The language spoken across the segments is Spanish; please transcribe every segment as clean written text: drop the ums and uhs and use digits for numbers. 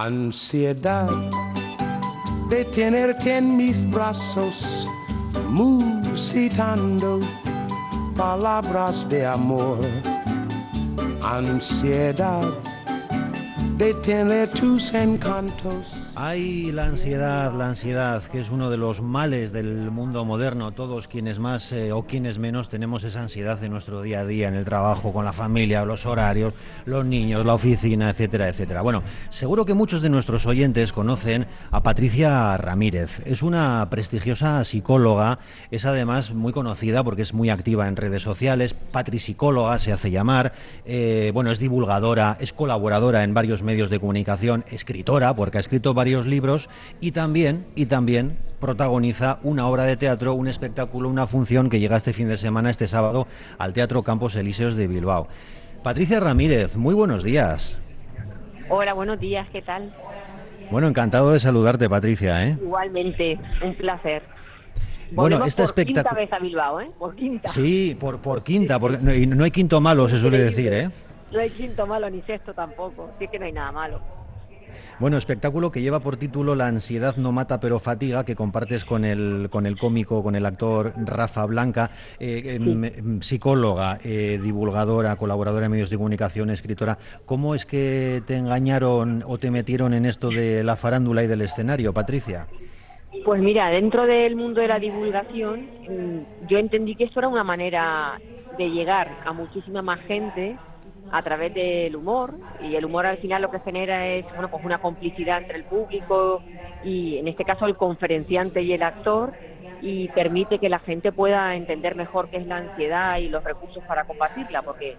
Ansiedad de tenerte en mis brazos, musitando palabras de amor. Ansiedad de tener tus encantos. Ay, la ansiedad, que es uno de los males del mundo moderno. Todos quienes más o quienes menos tenemos esa ansiedad en nuestro día a día, en el trabajo, con la familia, los horarios, los niños, la oficina, etcétera, etcétera. Bueno, seguro que muchos de nuestros oyentes conocen a Patricia Ramírez. Es una prestigiosa psicóloga, es además muy conocida porque es muy activa en redes sociales. Patripsicóloga se hace llamar. Bueno, es divulgadora, es colaboradora en varios medios de comunicación, escritora, porque ha escrito varios libros y también protagoniza una obra de teatro, un espectáculo, una función que llega este fin de semana, este sábado, al Teatro Campos Elíseos de Bilbao. Patricia Ramírez, muy buenos días. Hola, buenos días, ¿qué tal? Bueno, encantado de saludarte, Patricia, ¿eh? Igualmente, un placer. Bueno, esta quinta vez a Bilbao, ¿eh? Por quinta. Sí, por quinta, porque no hay quinto malo, se suele decir, ¿eh? No hay quinto malo ni sexto tampoco, sí que no hay nada malo. Bueno, espectáculo que lleva por título La ansiedad no mata pero fatiga, que compartes con el cómico, con el actor Rafa Blanca, psicóloga, divulgadora, colaboradora en medios de comunicación, escritora. ¿Cómo es que te engañaron o te metieron en esto de la farándula y del escenario, Patricia? Pues mira, dentro del mundo de la divulgación, yo entendí que esto era una manera de llegar a muchísima más gente a través del humor, y el humor al final lo que genera es pues una complicidad entre el público y en este caso el conferenciante y el actor, y permite que la gente pueda entender mejor qué es la ansiedad y los recursos para combatirla, porque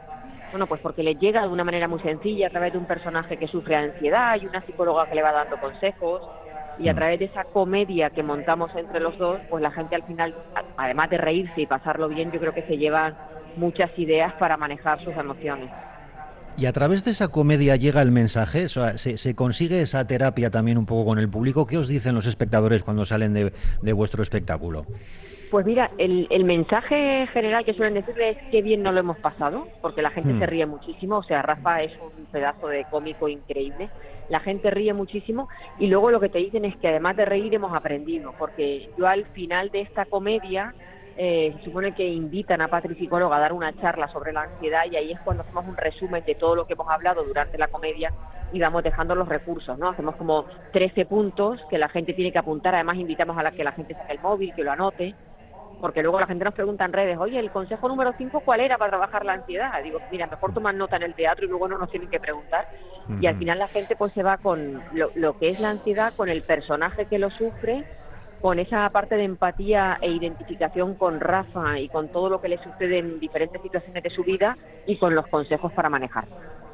porque les llega de una manera muy sencilla a través de un personaje que sufre ansiedad y una psicóloga que le va dando consejos, y a través de esa comedia que montamos entre los dos, pues la gente al final, además de reírse y pasarlo bien, yo creo que se lleva muchas ideas para manejar sus emociones. Y a través de esa comedia llega el mensaje, o sea, se consigue esa terapia también un poco con el público. ¿Qué os dicen los espectadores cuando salen de vuestro espectáculo? Pues mira, el mensaje general que suelen decirle es qué bien nos lo hemos pasado, porque la gente se ríe muchísimo. O sea, Rafa es un pedazo de cómico increíble, la gente ríe muchísimo, y luego lo que te dicen es que además de reír hemos aprendido, porque yo al final de esta comedia se supone que invitan a Patripsicóloga a dar una charla sobre la ansiedad, y ahí es cuando hacemos un resumen de todo lo que hemos hablado durante la comedia y vamos dejando los recursos, ¿no? Hacemos como 13 puntos que la gente tiene que apuntar. Además invitamos a que la gente saque el móvil, que lo anote, porque luego la gente nos pregunta en redes, oye, el consejo número 5, ¿cuál era para trabajar la ansiedad? Digo, mira, mejor tomar nota en el teatro y luego no nos tienen que preguntar. Y al final la gente pues se va con lo que es la ansiedad, con el personaje que lo sufre, con esa parte de empatía e identificación con Rafa y con todo lo que le sucede en diferentes situaciones de su vida, y con los consejos para manejarlo.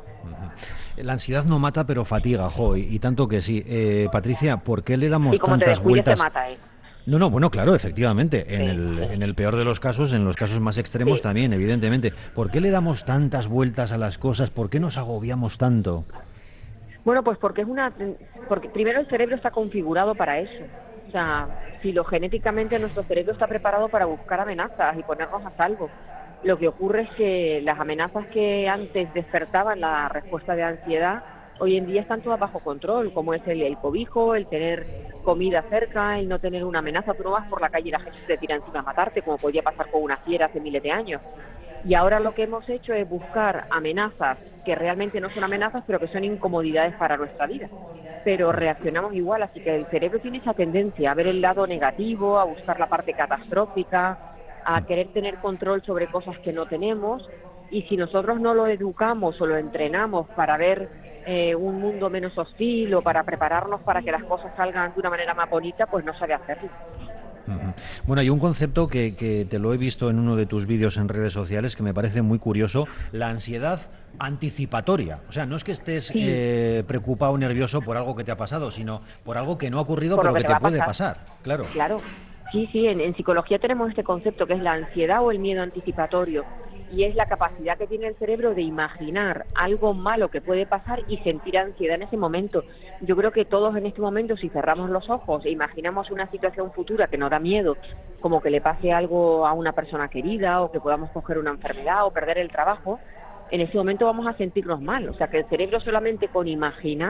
La ansiedad no mata pero fatiga, y tanto que sí. Patricia, ¿por qué le damos tantas te vueltas? Te mata, ¿eh? No, bueno, claro, efectivamente, en el peor de los casos, en los casos más extremos también, evidentemente. ¿Por qué le damos tantas vueltas a las cosas? ¿Por qué nos agobiamos tanto? Bueno, pues porque primero el cerebro está configurado para eso. O sea, filogenéticamente nuestro cerebro está preparado para buscar amenazas y ponernos a salvo. Lo que ocurre es que las amenazas que antes despertaban la respuesta de ansiedad, hoy en día están todas bajo control, como es el cobijo, el tener comida cerca, el no tener una amenaza. Tú no vas por la calle y la gente te tira encima a matarte, como podía pasar con una fiera hace miles de años. Y ahora lo que hemos hecho es buscar amenazas que realmente no son amenazas, pero que son incomodidades para nuestra vida. Pero reaccionamos igual, así que el cerebro tiene esa tendencia a ver el lado negativo, a buscar la parte catastrófica, a querer tener control sobre cosas que no tenemos. Y si nosotros no lo educamos o lo entrenamos para ver un mundo menos hostil, o para prepararnos para que las cosas salgan de una manera más bonita, pues no sabe hacerlo. Bueno, hay un concepto que te lo he visto en uno de tus vídeos en redes sociales que me parece muy curioso: la ansiedad anticipatoria. O sea, no es que estés preocupado o nervioso por algo que te ha pasado, sino por algo que no ha ocurrido pero que te puede pasar. Claro. Sí, en psicología tenemos este concepto que es la ansiedad o el miedo anticipatorio, y es la capacidad que tiene el cerebro de imaginar algo malo que puede pasar y sentir ansiedad en ese momento. Yo creo que todos en este momento, si cerramos los ojos e imaginamos una situación futura que nos da miedo, como que le pase algo a una persona querida, o que podamos coger una enfermedad o perder el trabajo, en ese momento vamos a sentirnos mal. O sea, que el cerebro solamente con imaginar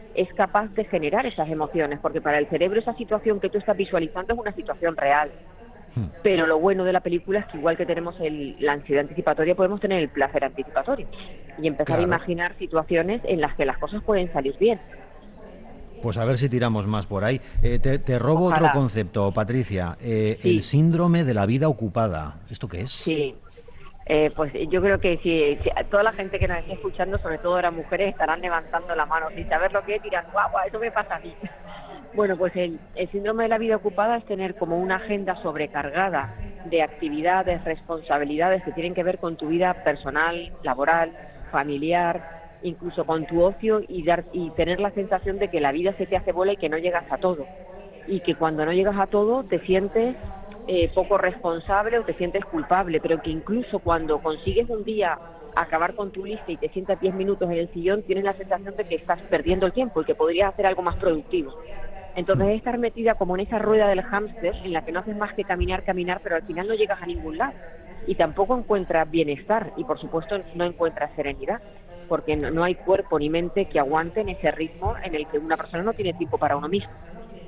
es capaz de generar esas emociones, porque para el cerebro esa situación que tú estás visualizando es una situación real. Pero lo bueno de la película es que igual que tenemos la ansiedad anticipatoria, podemos tener el placer anticipatorio y empezar a imaginar situaciones en las que las cosas pueden salir bien. Pues a ver si tiramos más por ahí. Te robo Ojalá. otro concepto, Patricia. Sí. El síndrome de la vida ocupada. ¿Esto qué es? Sí. Pues yo creo que si toda la gente que nos esté escuchando, sobre todo ahora mujeres, estarán levantando la mano sin saber lo que es, dirán, guau, eso me pasa a mí. Bueno, pues el síndrome de la vida ocupada es tener como una agenda sobrecargada de actividades, responsabilidades que tienen que ver con tu vida personal, laboral, familiar, incluso con tu ocio y tener la sensación de que la vida se te hace bola y que no llegas a todo. Y que cuando no llegas a todo te sientes poco responsable o te sientes culpable, pero que incluso cuando consigues un día acabar con tu lista y te sientas 10 minutos en el sillón, tienes la sensación de que estás perdiendo el tiempo y que podrías hacer algo más productivo. Entonces estar metida como en esa rueda del hámster en la que no haces más que caminar, pero al final no llegas a ningún lado y tampoco encuentras bienestar y por supuesto no encuentras serenidad, porque no hay cuerpo ni mente que aguanten ese ritmo en el que una persona no tiene tiempo para uno mismo.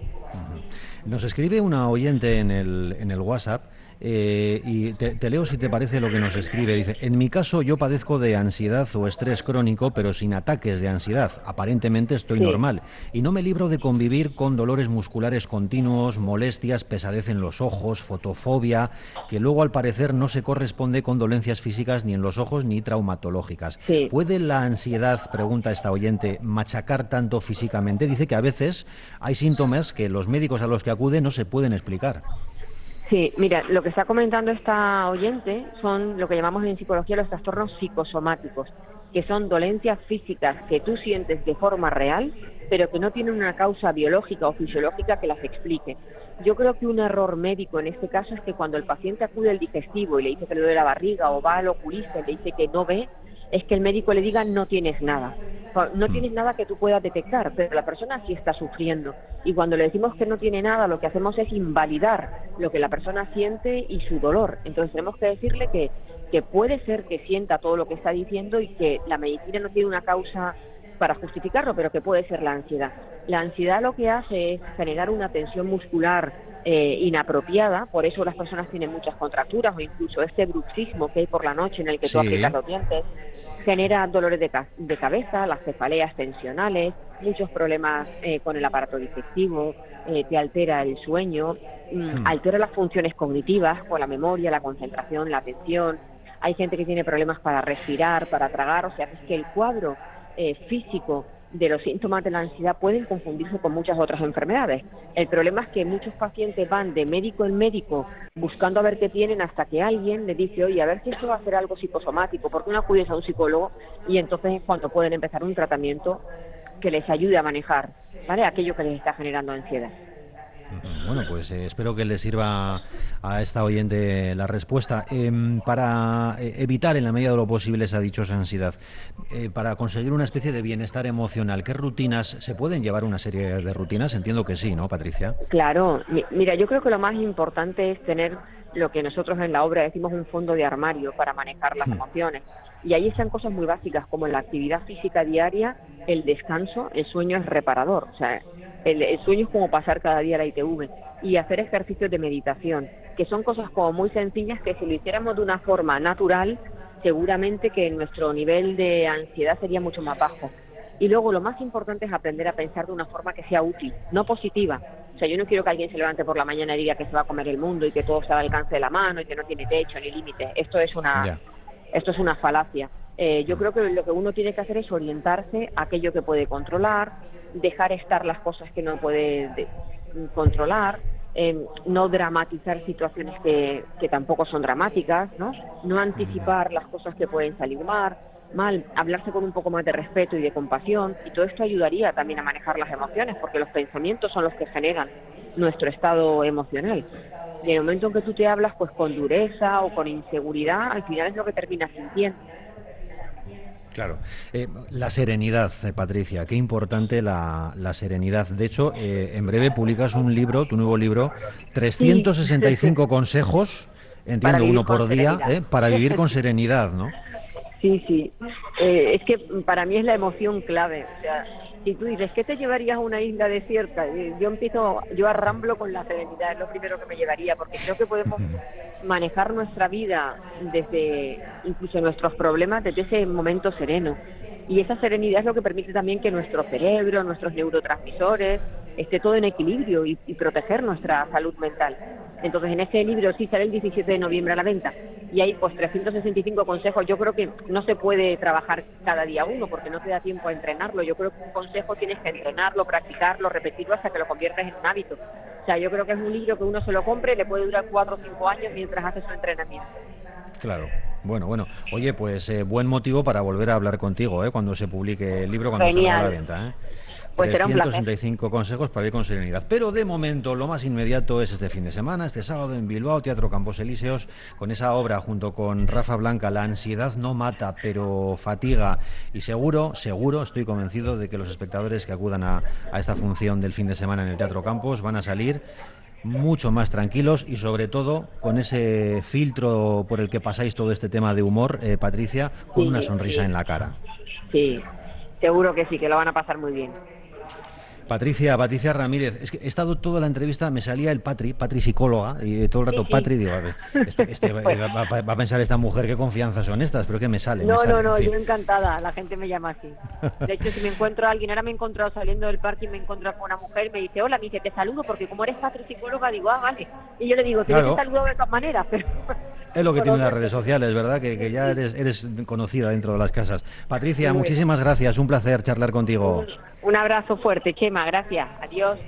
Nos escribe una oyente en el WhatsApp y te leo si te parece lo que nos escribe. Dice, en mi caso yo padezco de ansiedad o estrés crónico, pero sin ataques de ansiedad. Aparentemente estoy normal y no me libro de convivir con dolores musculares continuos, molestias, pesadez en los ojos, fotofobia, que luego al parecer no se corresponde con dolencias físicas ni en los ojos ni traumatológicas. Sí. ¿Puede la ansiedad, pregunta esta oyente, machacar tanto físicamente? Dice que a veces hay síntomas que los médicos a los que acude no se pueden explicar. Sí, mira, lo que está comentando esta oyente son lo que llamamos en psicología los trastornos psicosomáticos, que son dolencias físicas que tú sientes de forma real, pero que no tienen una causa biológica o fisiológica que las explique. Yo creo que un error médico en este caso es que cuando el paciente acude al digestivo y le dice que le duele la barriga o va al oculista y le dice que no ve, es que el médico le diga no tienes nada. No tienes nada que tú puedas detectar, pero la persona sí está sufriendo. Y cuando le decimos que no tiene nada, lo que hacemos es invalidar lo que la persona siente y su dolor. Entonces tenemos que decirle que puede ser que sienta todo lo que está diciendo y que la medicina no tiene una causa para justificarlo, pero que puede ser la ansiedad. La ansiedad lo que hace es generar una tensión muscular inapropiada, por eso las personas tienen muchas contracturas o incluso este bruxismo que hay por la noche en el que tú aprietas los dientes, genera dolores de cabeza, las cefaleas tensionales, muchos problemas con el aparato digestivo, te altera el sueño, altera las funciones cognitivas, con la memoria, la concentración, la atención. Hay gente que tiene problemas para respirar, para tragar, o sea, es que el cuadro físico de los síntomas de la ansiedad pueden confundirse con muchas otras enfermedades. El problema es que muchos pacientes van de médico en médico buscando a ver qué tienen hasta que alguien les dice, oye, a ver si esto va a ser algo psicosomático, ¿por qué no acudes a un psicólogo? Y entonces es cuando pueden empezar un tratamiento que les ayude a manejar, ¿vale?, aquello que les está generando ansiedad. Bueno, pues espero que le sirva a esta oyente la respuesta. Para evitar en la medida de lo posible esa dichosa ansiedad, para conseguir una especie de bienestar emocional, ¿qué rutinas se pueden llevar? Una serie de rutinas, entiendo que sí, ¿no, Patricia? Claro, mira, yo creo que lo más importante es tener lo que nosotros en la obra decimos un fondo de armario para manejar las emociones. Y ahí están cosas muy básicas como la actividad física diaria, el descanso, el sueño es reparador, o sea, el sueño es como pasar cada día la ITV, y hacer ejercicios de meditación, que son cosas como muy sencillas que si lo hiciéramos de una forma natural, seguramente que nuestro nivel de ansiedad sería mucho más bajo. Y luego lo más importante es aprender a pensar de una forma que sea útil, no positiva. O sea, yo no quiero que alguien se levante por la mañana y diga que se va a comer el mundo y que todo está al alcance de la mano y que no tiene techo ni límites. Esto es una falacia. Yo creo que lo que uno tiene que hacer es orientarse a aquello que puede controlar, dejar estar las cosas que no puede controlar, no dramatizar situaciones que tampoco son dramáticas, no anticipar las cosas que pueden salir mal, hablarse con un poco más de respeto y de compasión, y todo esto ayudaría también a manejar las emociones, porque los pensamientos son los que generan nuestro estado emocional. Y en el momento en que tú te hablas pues con dureza o con inseguridad, al final es lo que terminas sintiendo. Claro. La serenidad, Patricia, qué importante la serenidad. De hecho, en breve publicas un libro, tu nuevo libro, 365 consejos, entiendo, uno por día, para vivir con serenidad, ¿no? Sí. Es que para mí es la emoción clave. O sea, Si tú dices, ¿qué te llevarías a una isla desierta? Yo arramblo con la serenidad, es lo primero que me llevaría, porque creo que podemos manejar nuestra vida desde, incluso nuestros problemas, desde ese momento sereno. Y esa serenidad es lo que permite también que nuestro cerebro, nuestros neurotransmisores, esté todo en equilibrio y proteger nuestra salud mental. Entonces, en ese libro sí sale el 17 de noviembre a la venta y hay pues 365 consejos. Yo creo que no se puede trabajar cada día uno porque no te da tiempo a entrenarlo. Yo creo que un consejo tienes que entrenarlo, practicarlo, repetirlo hasta que lo conviertas en un hábito. O sea, yo creo que es un libro que uno se lo compre y le puede durar 4 o 5 años mientras hace su entrenamiento. Claro. Bueno. Oye, pues buen motivo para volver a hablar contigo, cuando se publique el libro, cuando salga a la venta, Pues será un placer. 365 consejos para ir con serenidad. Pero de momento lo más inmediato es este fin de semana, este sábado en Bilbao, Teatro Campos Elíseos, con esa obra junto con Rafa Blanca, La ansiedad no mata, pero fatiga. Y seguro, estoy convencido de que los espectadores que acudan a esta función del fin de semana en el Teatro Campos van a salir mucho más tranquilos y sobre todo con ese filtro por el que pasáis todo este tema de humor, Patricia, con una sonrisa en la cara. Sí, seguro que sí, que lo van a pasar muy bien. Patricia Ramírez, es que he estado toda la entrevista, me salía el Patri psicóloga, y todo el rato Patri, digo, a ver, va a pensar esta mujer qué confianzas son estas, pero que me sale. No, en fin. yo encantada, la gente me llama así. De hecho, si me encuentro a alguien, ahora me he encontrado saliendo del parque y me encuentro con una mujer, me dice, hola, me dice, te saludo, porque como eres Patri psicóloga, digo, vale. Y yo le digo, te saludo de todas maneras, pero... Es lo que tienen las redes sociales, ¿verdad? Que ya eres conocida dentro de las casas. Patricia, muchísimas gracias, un placer charlar contigo. Un abrazo fuerte, Chema, gracias. Adiós.